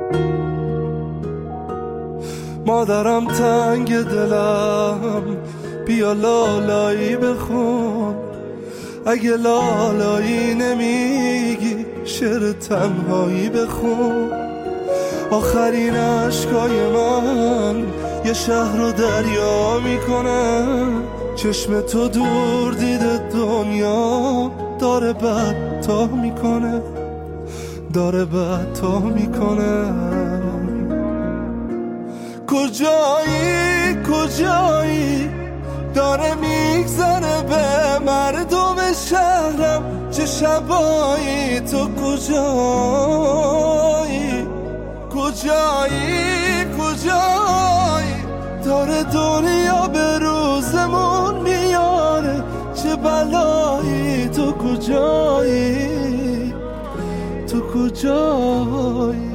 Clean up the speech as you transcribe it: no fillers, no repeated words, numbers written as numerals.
مادرم تنگ دلم، بیا لالایی بخون. اگه لالایی نمیگی شعر تنهایی بخون. آخرین عشقای من یه شهر رو دریا میکنه. چشم تو دور دیده دنیا داره بدتا میکنه، داره بدتا میکنه. کجایی کجایی داره میگذره به مردم شهرم چه شبایی. تو کجایی کجایی کجایی داره دنیا به روزمون میاره چه بلایی. تو کجایی تو کجایی